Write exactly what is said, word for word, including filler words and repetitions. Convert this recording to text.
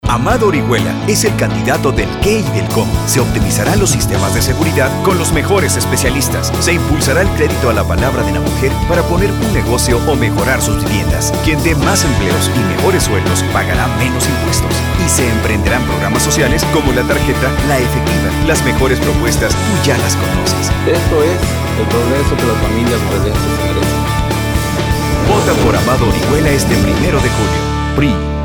Amado Orihuela es el candidato del qué y del cómo. Se optimizarán los sistemas de seguridad con los mejores especialistas. Se impulsará el crédito a la palabra de la mujer para poner un negocio o mejorar sus viviendas. Quien dé más empleos y mejores sueldos pagará menos impuestos. Y se emprenderán programas sociales como la tarjeta La Efectiva. Las mejores propuestas tú ya las conoces. Esto es el progreso que las familias obedenses se merecen. Vota por Amado Orihuela este primero de julio. P R I.